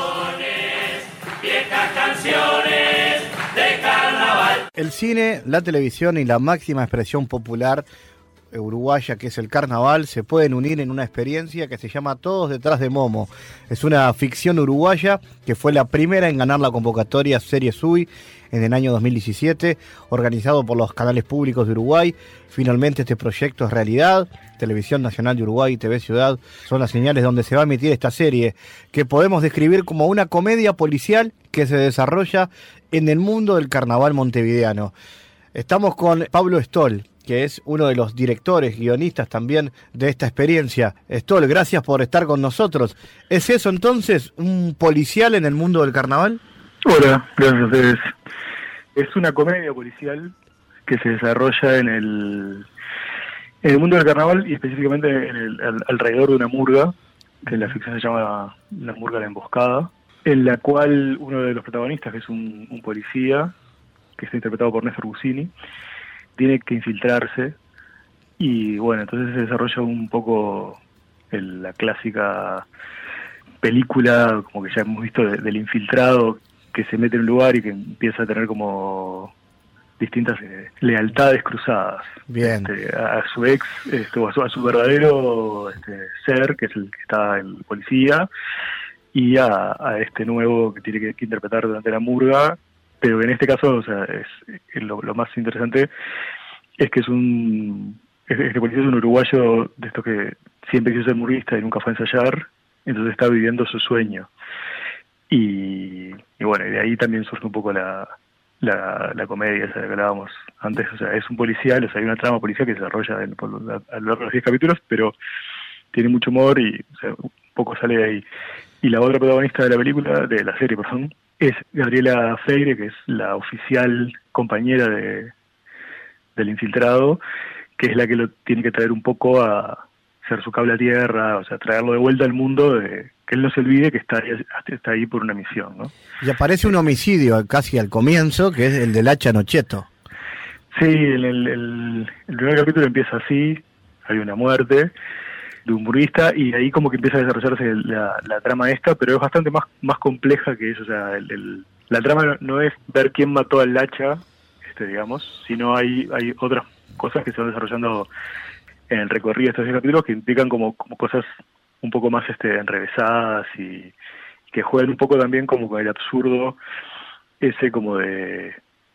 Viejas canciones de carnaval. El cine, la televisión y la máxima expresión popular uruguaya que es el carnaval se pueden unir en una experiencia que se llama Todos detrás de Momo. Es una ficción uruguaya que fue la primera en ganar la convocatoria Series UI en el año 2017, organizado por los canales públicos de Uruguay. Finalmente este proyecto es realidad. Televisión Nacional de Uruguay y TV Ciudad son las señales donde se va a emitir esta serie, que podemos describir como una comedia policial que se desarrolla en el mundo del carnaval montevideano. Estamos con Pablo Stoll, que es uno de los directores, guionistas también de esta experiencia. Stoll, gracias por estar con nosotros. ¿Es eso entonces, un policial en el mundo del carnaval? Hola, gracias a ustedes. Es una comedia policial que se desarrolla en el mundo del carnaval y específicamente alrededor de una murga, que en la ficción se llama La Murga de la Emboscada, en la cual uno de los protagonistas, que es un policía, que está interpretado por Néstor Bussini, tiene que infiltrarse y bueno, entonces se desarrolla un poco la clásica película, como que ya hemos visto, del infiltrado que se mete en un lugar y que empieza a tener como distintas lealtades cruzadas. Bien. A su ex, a su verdadero ser, que es el que está el policía, y a este nuevo que tiene que interpretar durante la murga. Pero en este caso, o sea, lo más interesante es que este policía es un uruguayo de estos que siempre quiso ser murguista y nunca fue a ensayar, entonces está viviendo su sueño. Y bueno, y de ahí también surge un poco la comedia esa de que hablábamos antes. O sea, es un policial, o sea, hay una trama policial que se desarrolla a lo largo de los 10 capítulos, pero tiene mucho humor y o sea, un poco sale de ahí. Y la otra protagonista de la serie, es Gabriela Freire, que es la oficial compañera del infiltrado, que es la que lo tiene que traer un poco a ser su cable a tierra, o sea, traerlo de vuelta al mundo, que él no se olvide que está ahí por una misión, ¿no? Y aparece un homicidio casi al comienzo, que es el del Hacha Nocheto. Sí, el primer capítulo empieza así, hay una muerte de un murguista y ahí como que empieza a desarrollarse la trama esta, pero es bastante más compleja que eso. O sea, la trama no es ver quién mató al Hacha, digamos, sino hay otras cosas que se van desarrollando en el recorrido de estos 10 capítulos que implican como cosas un poco más enrevesadas y que juegan un poco también como con el absurdo ese como de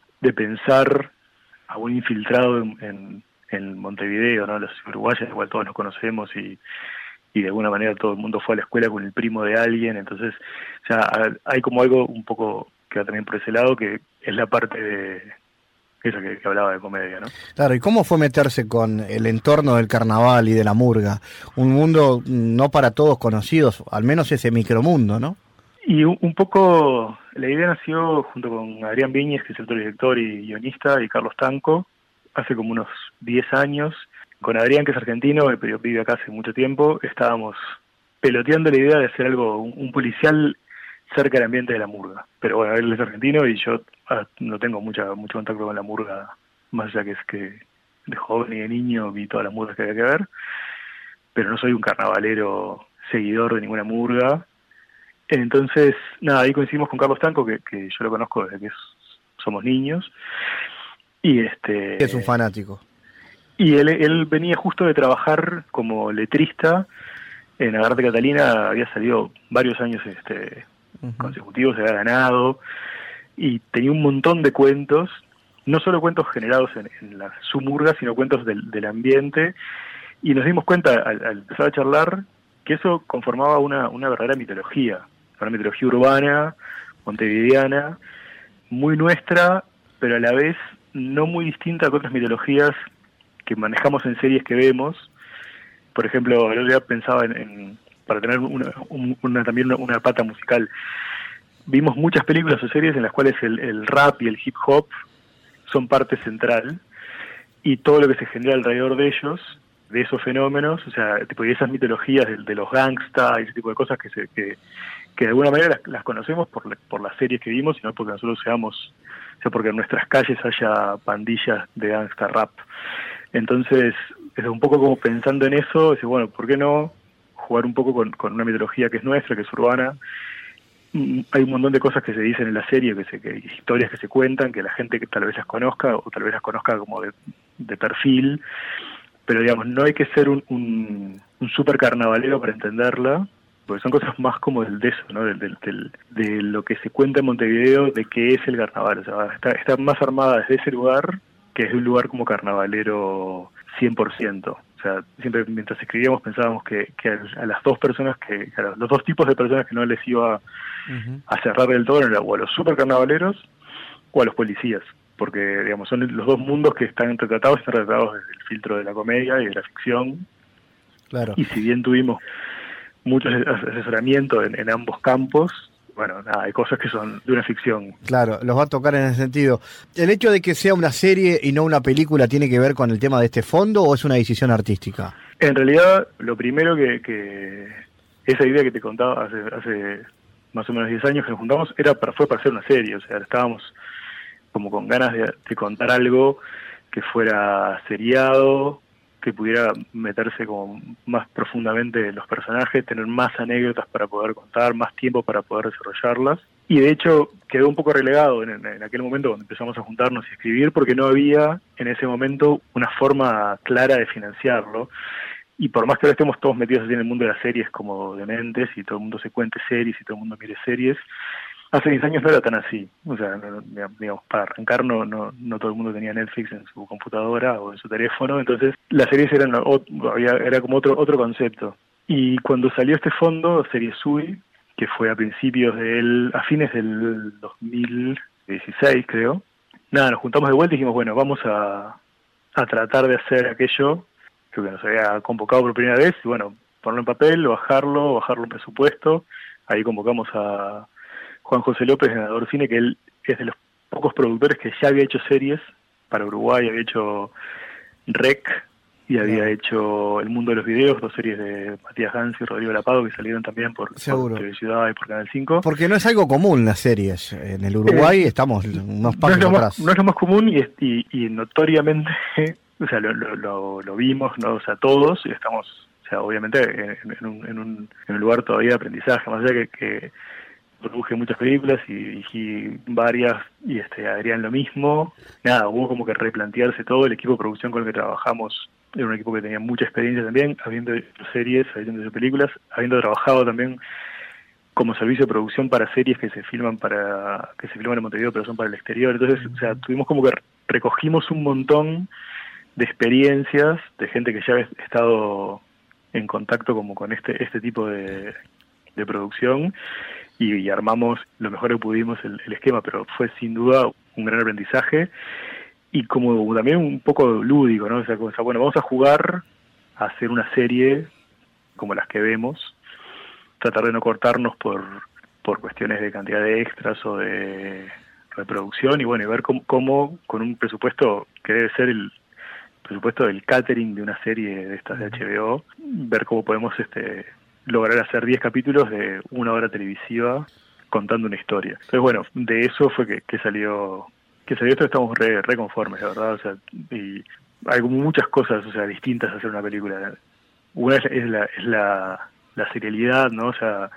pensar a un infiltrado en Montevideo, ¿no? Los uruguayos igual todos nos conocemos y de alguna manera todo el mundo fue a la escuela con el primo de alguien, entonces ya hay como algo un poco que va también por ese lado, que es la parte de eso que hablaba de comedia, ¿no? Claro, ¿y cómo fue meterse con el entorno del carnaval y de la murga? Un mundo no para todos conocidos, al menos ese micromundo, ¿no? Y un poco la idea nació junto con Adrián Viñes, que es el director y guionista, y Carlos Tanco, hace como unos 10 años. Con Adrián, que es argentino, pero vive acá hace mucho tiempo, estábamos peloteando la idea de hacer algo, un policial cerca del ambiente de la murga. Pero bueno, él es argentino y yo no tengo mucho contacto con la murga, más allá que es que de joven y de niño vi todas las murgas que había que ver, pero no soy un carnavalero seguidor de ninguna murga. Entonces, nada, ahí coincidimos con Carlos Tanco, que yo lo conozco desde que somos niños. Y es un fanático. Y él venía justo de trabajar como letrista en Agarrate Catalina, había salido varios años consecutivos, se había ganado, y tenía un montón de cuentos, no solo cuentos generados en su murga, sino cuentos del ambiente, y nos dimos cuenta al empezar a charlar que eso conformaba una verdadera mitología, una mitología urbana, montevideana, muy nuestra, pero a la vez no muy distinta a otras mitologías que manejamos en series que vemos. Por ejemplo, el otro día pensaba para tener también una pata musical, vimos muchas películas o series en las cuales el rap y el hip hop son parte central, y todo lo que se genera alrededor de ellos, de esos fenómenos, o sea, tipo de esas mitologías de los gangsta y ese tipo de cosas que de alguna manera las conocemos por las series que vimos, y no porque nosotros porque en nuestras calles haya pandillas de gangsta rap. Entonces, es un poco como pensando en eso, dice, bueno, ¿por qué no jugar un poco con una mitología que es nuestra, que es urbana? Hay un montón de cosas que se dicen en la serie, que historias que se cuentan, que la gente que tal vez las conozca, o tal vez las conozca como de perfil, pero digamos, no hay que ser un super carnavalero para entenderla, porque son cosas más como de eso, ¿no? De lo que se cuenta en Montevideo, de qué es el carnaval. O sea, está más armada desde ese lugar que es un lugar como carnavalero 100%. O sea, siempre mientras escribíamos pensábamos que a las dos personas, a los dos tipos de personas que no les iba a cerrar del todo, era o a los super carnavaleros o a los policías. Porque, digamos, son los dos mundos que están retratados desde el filtro de la comedia y de la ficción. Claro. Y si bien tuvimos mucho asesoramiento en ambos campos, bueno, nada, hay cosas que son de una ficción. Claro, los va a tocar en ese sentido. ¿El hecho de que sea una serie y no una película tiene que ver con el tema de este fondo o es una decisión artística? En realidad, lo primero que esa idea que te contaba hace más o menos 10 años que nos juntamos fue para hacer una serie. O sea, estábamos como con ganas de contar algo que fuera seriado, que pudiera meterse como más profundamente en los personajes, tener más anécdotas para poder contar, más tiempo para poder desarrollarlas. Y de hecho quedó un poco relegado en aquel momento cuando empezamos a juntarnos y escribir, porque no había en ese momento una forma clara de financiarlo. Y por más que ahora estemos todos metidos así en el mundo de las series como dementes y todo el mundo se cuente series y todo el mundo mire series, hace 10 años no era tan así. O sea, digamos, para arrancar no todo el mundo tenía Netflix en su computadora o en su teléfono, entonces las series era como otro concepto. Y cuando salió este fondo, Serie SUI, que fue a fines del 2016 creo, nada, nos juntamos de vuelta y dijimos, bueno, vamos a tratar de hacer aquello que nos había convocado por primera vez, y bueno, ponerlo en papel, bajarlo en presupuesto. Ahí convocamos a Juan José López, ganador cine, que él es de los pocos productores que ya había hecho series para Uruguay, había hecho Rec y había hecho El Mundo de los Videos, 2 series de Matías Gans y Rodrigo Lapado que salieron también por Teleciudad y por Canal 5. Porque no es algo común las series. En el Uruguay estamos unos pasos atrás. No es lo más común y notoriamente, o sea, lo vimos, ¿no? O sea, todos, y estamos, o sea, obviamente en un lugar todavía de aprendizaje, más allá que produje muchas películas y dirigí varias, y Adrián lo mismo. Nada, hubo como que replantearse todo. El equipo de producción con el que trabajamos era un equipo que tenía mucha experiencia también, habiendo hecho series, habiendo hecho películas, habiendo trabajado también como servicio de producción para series que se filman en Montevideo pero son para el exterior. Entonces, o sea, tuvimos como que recogimos un montón de experiencias de gente que ya había estado en contacto como con este tipo de producción, y armamos lo mejor que pudimos el esquema, pero fue sin duda un gran aprendizaje y como también un poco lúdico, ¿no? O sea, bueno, vamos a jugar a hacer una serie como las que vemos, tratar de no cortarnos por cuestiones de cantidad de extras o de reproducción, y bueno, y ver cómo con un presupuesto que debe ser el presupuesto del catering de una serie de estas de HBO, ver cómo podemos lograr hacer 10 capítulos de 1 hora televisiva contando una historia. Entonces, bueno, de eso fue que salió esto. Estamos re conformes, la verdad. O sea, y hay muchas cosas, o sea, distintas a hacer una película. Una es la serialidad, ¿no? O sea,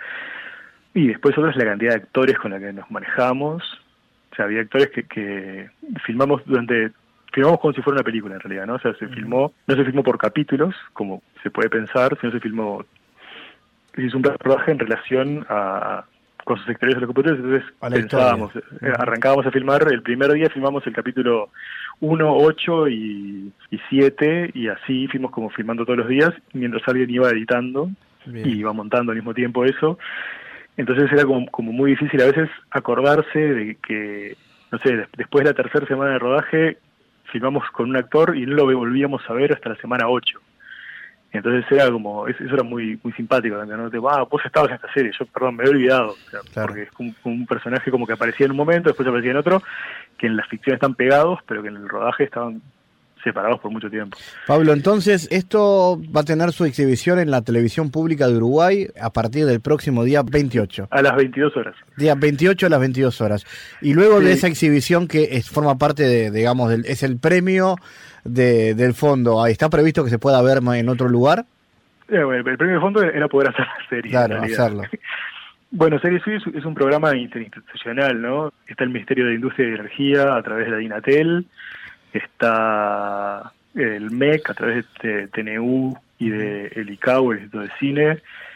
y después otra es la cantidad de actores con la que nos manejamos. O sea, había actores que filmamos como si fuera una película en realidad, ¿no? O sea, no se filmó por capítulos, como se puede pensar, sino se filmó, hizo un rodaje en relación a cosas exteriores de los computadores. Entonces pensábamos, arrancábamos a filmar, el primer día filmamos el capítulo 1, 8 y 7, y así fuimos como filmando todos los días, mientras alguien iba editando. Bien. Y iba montando al mismo tiempo eso. Entonces era como muy difícil a veces acordarse de que, no sé, después de la tercera semana de rodaje filmamos con un actor y no lo volvíamos a ver hasta la semana 8. Entonces era como, eso era muy muy simpático, ¿no? Vos estabas en esta serie, yo, perdón, me había olvidado, o sea, claro. Porque es como un personaje como que aparecía en un momento, después aparecía en otro, que en la ficción están pegados, pero que en el rodaje estaban separados por mucho tiempo. Pablo, entonces, esto va a tener su exhibición en la televisión pública de Uruguay a partir del próximo día 28. A las 22 horas. Día 28 a las 22 horas. Y luego de esa exhibición que forma parte de, digamos, es el premio del fondo, ¿está previsto que se pueda ver en otro lugar? Bueno, el premio del fondo era poder hacer la serie. Claro, hacerlo. Bueno, Serie SUI es un programa interinstitucional, ¿no? Está el Ministerio de Industria y Energía a través de la DINATEL, está el MEC a través de TNU y de el ICAO, el Instituto de Cine,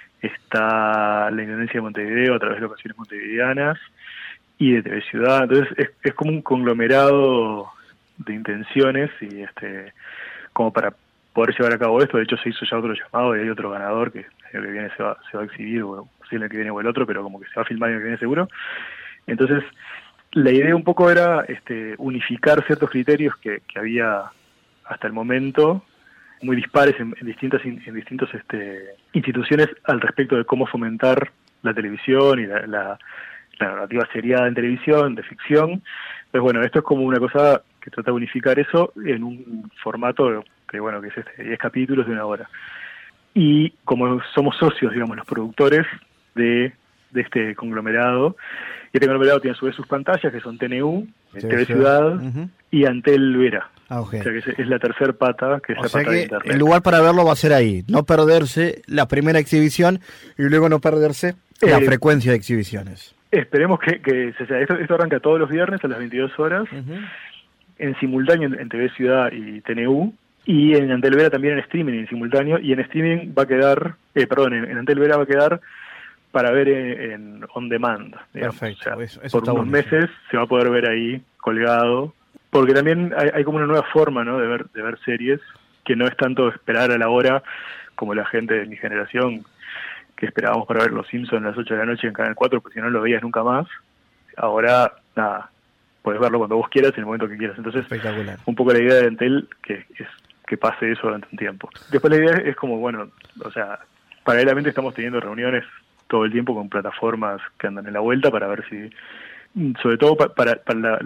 está la Intendencia de Montevideo a través de Locaciones Montevideanas y de TV Ciudad. Entonces es como un conglomerado de intenciones y como para poder llevar a cabo esto. De hecho se hizo ya otro llamado y hay otro ganador que el año que viene se va a exhibir, o si el que viene o el otro, pero como que se va a filmar el año que viene seguro. Entonces la idea un poco era unificar ciertos criterios que había hasta el momento, muy dispares en distintas instituciones al respecto de cómo fomentar la televisión y la narrativa seriada en televisión, de ficción. Entonces, bueno, esto es como una cosa que trata de unificar eso en un formato que es 10 capítulos de 1 hora. Y como somos socios, digamos, los productores de este conglomerado, y este conglomerado tiene a su vez sus pantallas, que son TNU, TV Ciudad y Antel Vera. O sea que es la tercera pata, que es la pata de internet. El lugar para verlo va a ser ahí, no perderse la primera exhibición y luego no perderse la frecuencia de exhibiciones. Esperemos que esto arranca todos los viernes a las 22 horas, en simultáneo en TV Ciudad y TNU, y en Antel Vera también en streaming en simultáneo, y en streaming va a quedar, en Antel Vera va a quedar para ver en on demand, digamos. Perfecto, o sea, eso por unos meses se va a poder ver ahí colgado, porque también hay como una nueva forma, ¿no?, de ver series, que no es tanto esperar a la hora como la gente de mi generación, que esperábamos para ver Los Simpsons a las 8 de la noche en Canal 4, porque si no lo veías nunca más. Ahora, nada, podés verlo cuando vos quieras, en el momento que quieras. Entonces, un poco la idea de Entel es que pase eso durante un tiempo. Después la idea es como, bueno, o sea, paralelamente estamos teniendo reuniones todo el tiempo con plataformas que andan en la vuelta para ver si, sobre todo para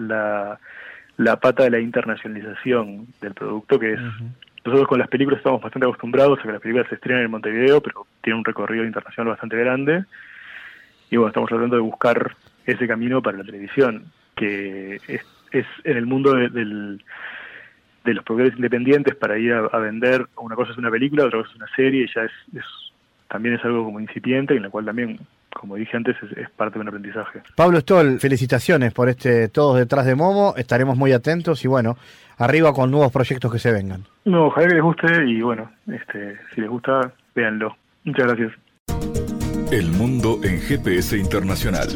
la pata de la internacionalización del producto, que es, nosotros con las películas estamos bastante acostumbrados a que las películas se estrenen en Montevideo, pero tienen un recorrido internacional bastante grande, y bueno, estamos tratando de buscar ese camino para la televisión, que es en el mundo de los productores independientes, para ir a vender. Una cosa es una película, otra cosa es una serie, y ya también es algo como incipiente, en la cual también, como dije antes, es parte de un aprendizaje. Pablo Stoll, felicitaciones por Todos Detrás de Momo, estaremos muy atentos y bueno, arriba con nuevos proyectos que se vengan. No, ojalá que les guste y bueno, si les gusta, véanlo. Muchas gracias. El mundo en GPS Internacional.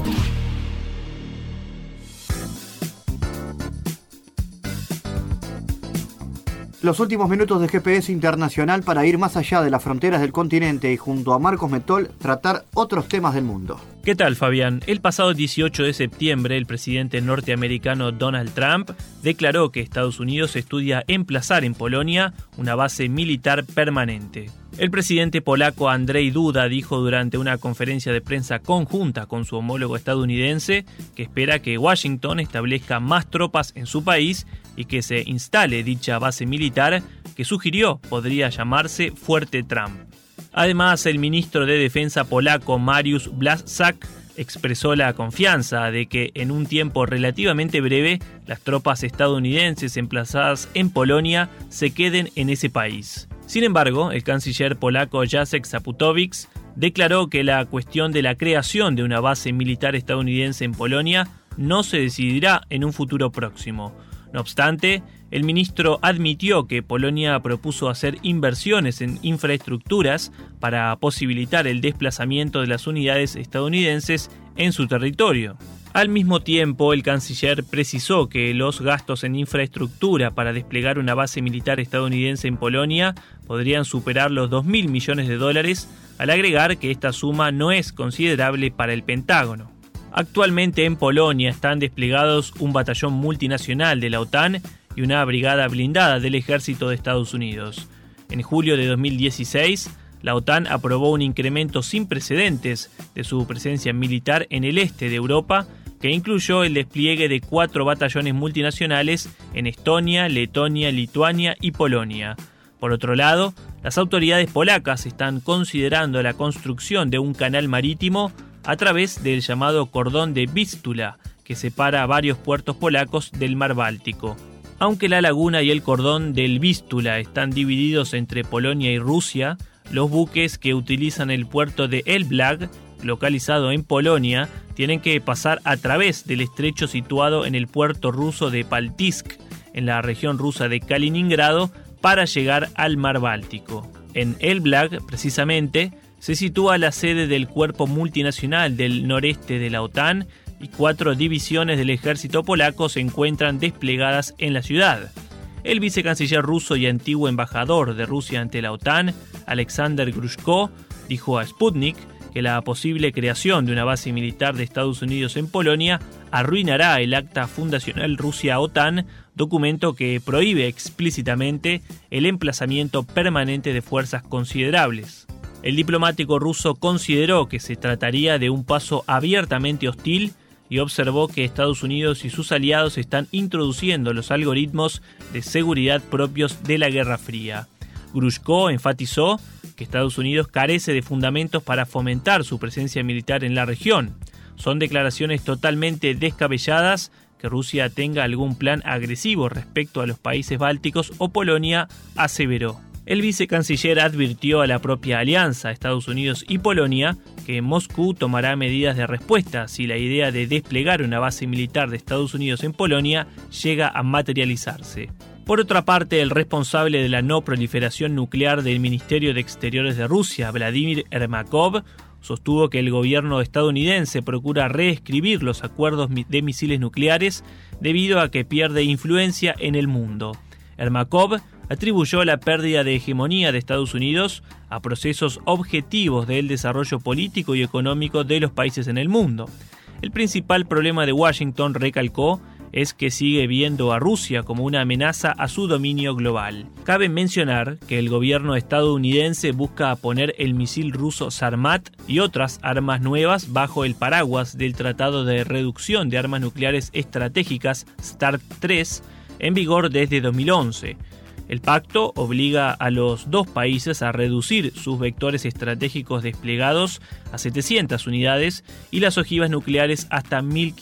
Los últimos minutos de GPS Internacional para ir más allá de las fronteras del continente y junto a Marcos Metol tratar otros temas del mundo. ¿Qué tal, Fabián? El pasado 18 de septiembre, el presidente norteamericano Donald Trump declaró que Estados Unidos estudia emplazar en Polonia una base militar permanente. El presidente polaco Andrzej Duda dijo durante una conferencia de prensa conjunta con su homólogo estadounidense que espera que Washington establezca más tropas en su país y que se instale dicha base militar, que sugirió podría llamarse Fuerte Trump. Además, el ministro de Defensa polaco Mariusz Błaszczak expresó la confianza de que en un tiempo relativamente breve las tropas estadounidenses emplazadas en Polonia se queden en ese país. Sin embargo, el canciller polaco Jacek Czaputowicz declaró que la cuestión de la creación de una base militar estadounidense en Polonia no se decidirá en un futuro próximo. No obstante, el ministro admitió que Polonia propuso hacer inversiones en infraestructuras para posibilitar el desplazamiento de las unidades estadounidenses en su territorio. Al mismo tiempo, el canciller precisó que los gastos en infraestructura para desplegar una base militar estadounidense en Polonia podrían superar los $2.000 millones, al agregar que esta suma no es considerable para el Pentágono. Actualmente en Polonia están desplegados un batallón multinacional de la OTAN y una brigada blindada del ejército de Estados Unidos. En julio de 2016, la OTAN aprobó un incremento sin precedentes de su presencia militar en el este de Europa, que incluyó el despliegue de 4 batallones multinacionales en Estonia, Letonia, Lituania y Polonia. Por otro lado, las autoridades polacas están considerando la construcción de un canal marítimo a través del llamado cordón de Vístula, que separa varios puertos polacos del mar Báltico. Aunque la laguna y el cordón del Vístula están divididos entre Polonia y Rusia, los buques que utilizan el puerto de Elblag, localizado en Polonia, tienen que pasar a través del estrecho situado en el puerto ruso de Paltisk, en la región rusa de Kaliningrado, para llegar al mar Báltico. En Elblag, precisamente, se sitúa la sede del Cuerpo Multinacional del Noreste de la OTAN y 4 divisiones del ejército polaco se encuentran desplegadas en la ciudad. El vicecanciller ruso y antiguo embajador de Rusia ante la OTAN, Alexander Grushko, dijo a Sputnik que la posible creación de una base militar de Estados Unidos en Polonia arruinará el Acta Fundacional Rusia-OTAN, documento que prohíbe explícitamente el emplazamiento permanente de fuerzas considerables. El diplomático ruso consideró que se trataría de un paso abiertamente hostil y observó que Estados Unidos y sus aliados están introduciendo los algoritmos de seguridad propios de la Guerra Fría. Grushko enfatizó que Estados Unidos carece de fundamentos para fomentar su presencia militar en la región. Son declaraciones totalmente descabelladas que Rusia tenga algún plan agresivo respecto a los países bálticos o Polonia, aseveró. El vicecanciller advirtió a la propia alianza, Estados Unidos y Polonia, que Moscú tomará medidas de respuesta si la idea de desplegar una base militar de Estados Unidos en Polonia llega a materializarse. Por otra parte, el responsable de la no proliferación nuclear del Ministerio de Exteriores de Rusia, Vladimir Ermakov, sostuvo que el gobierno estadounidense procura reescribir los acuerdos de misiles nucleares debido a que pierde influencia en el mundo. Ermakov atribuyó la pérdida de hegemonía de Estados Unidos a procesos objetivos del desarrollo político y económico de los países en el mundo. El principal problema de Washington, recalcó, es que sigue viendo a Rusia como una amenaza a su dominio global. Cabe mencionar que el gobierno estadounidense busca poner el misil ruso Sarmat y otras armas nuevas bajo el paraguas del Tratado de Reducción de Armas Nucleares Estratégicas START III, en vigor desde 2011. El pacto obliga a los dos países a reducir sus vectores estratégicos desplegados a 700 unidades y las ojivas nucleares hasta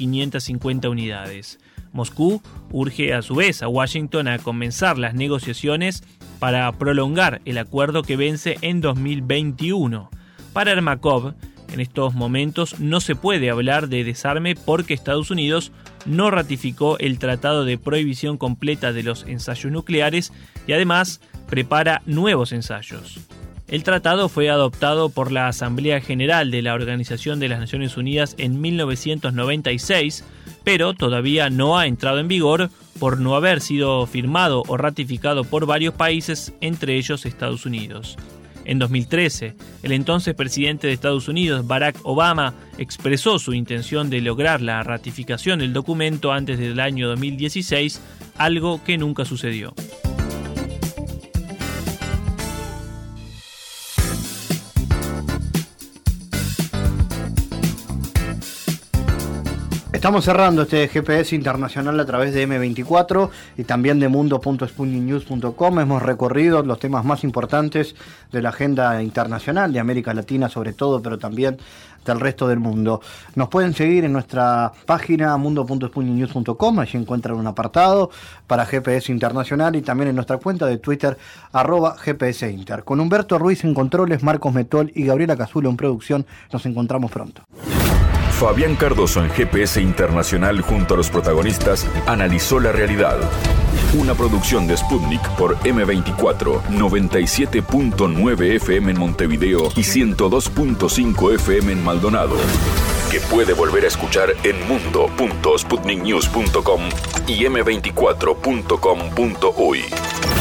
1.550 unidades. Moscú urge a su vez a Washington a comenzar las negociaciones para prolongar el acuerdo que vence en 2021. Para Ermakov, en estos momentos no se puede hablar de desarme porque Estados Unidos no ratificó el Tratado de Prohibición Completa de los Ensayos Nucleares y además prepara nuevos ensayos. El tratado fue adoptado por la Asamblea General de la Organización de las Naciones Unidas en 1996, pero todavía no ha entrado en vigor por no haber sido firmado o ratificado por varios países, entre ellos Estados Unidos. En 2013, el entonces presidente de Estados Unidos, Barack Obama, expresó su intención de lograr la ratificación del documento antes del año 2016, algo que nunca sucedió. Estamos cerrando este GPS internacional a través de M24 y también de mundo.sputniknews.com. Hemos recorrido los temas más importantes de la agenda internacional, de América Latina sobre todo, pero también del resto del mundo. Nos pueden seguir en nuestra página mundo.sputniknews.com, allí encuentran un apartado para GPS Internacional y también en nuestra cuenta de Twitter, @GPSinter. Con Humberto Ruiz en controles, Marcos Metol y Gabriela Cazulo en producción, nos encontramos pronto. Fabián Cardoso en GPS Internacional junto a los protagonistas analizó la realidad. Una producción de Sputnik por M24, 97.9 FM en Montevideo y 102.5 FM en Maldonado. Que puede volver a escuchar en mundo.sputniknews.com y m24.com.uy.